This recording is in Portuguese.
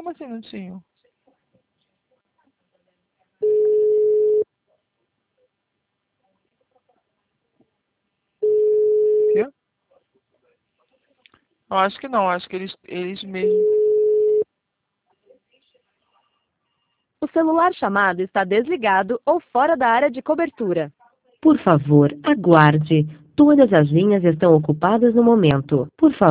Como assim não tinham? Quê? Eu acho que não, acho que eles mesmo. O celular chamado está desligado ou fora da área de cobertura. Por favor, aguarde. Todas as linhas estão ocupadas no momento. Por favor.